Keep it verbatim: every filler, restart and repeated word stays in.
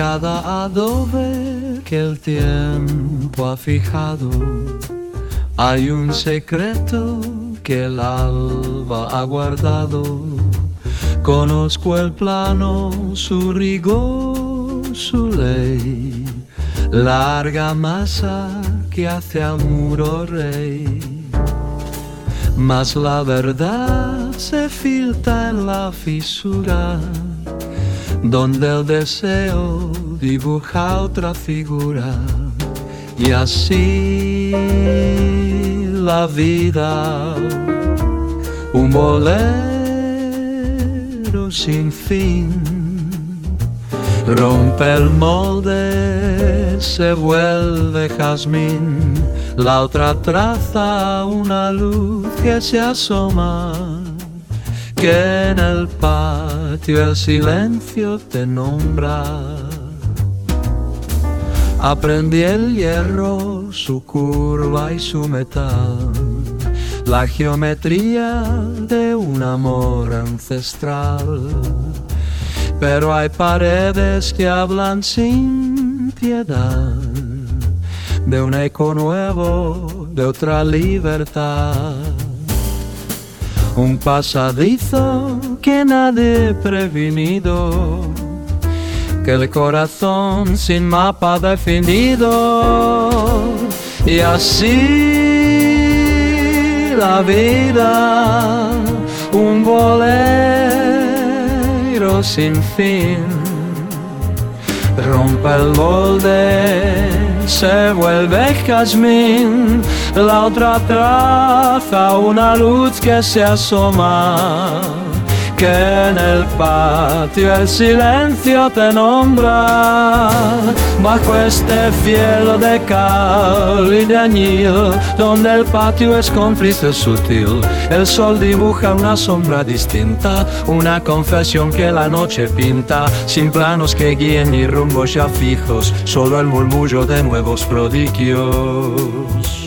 cada adobe que el tiempo ha fijado hay un secreto que el alba ha guardado. Conozco el plano, su rigor, su ley, larga masa que hace al muro rey. Mas la verdad se filtra en la fisura, donde el deseo dibuja otra figura. Y así la vida, un bolero sin fin, rompe el molde, se vuelve jazmín. La otra traza una luz que se asoma, que en el patio el silencio te nombra. Aprendí el hierro, su curva y su metal, la geometría de un amor ancestral. Pero hay paredes que hablan sin piedad de un eco nuevo, de otra libertad. Un pasadizo que nadie prevenido, que el corazón sin mapa definido. Y así la vida, un bolero sin fin, rompe el molde, se vuelve jazmín. La otra traza una luz que se asoma, que en el patio el silencio te nombra. Bajo este cielo de cal y de añil, donde el patio es cómplice sutil, el sol dibuja una sombra distinta, una confesión que la noche pinta, sin planos que guíen ni rumbos ya fijos, solo el murmullo de nuevos prodigios.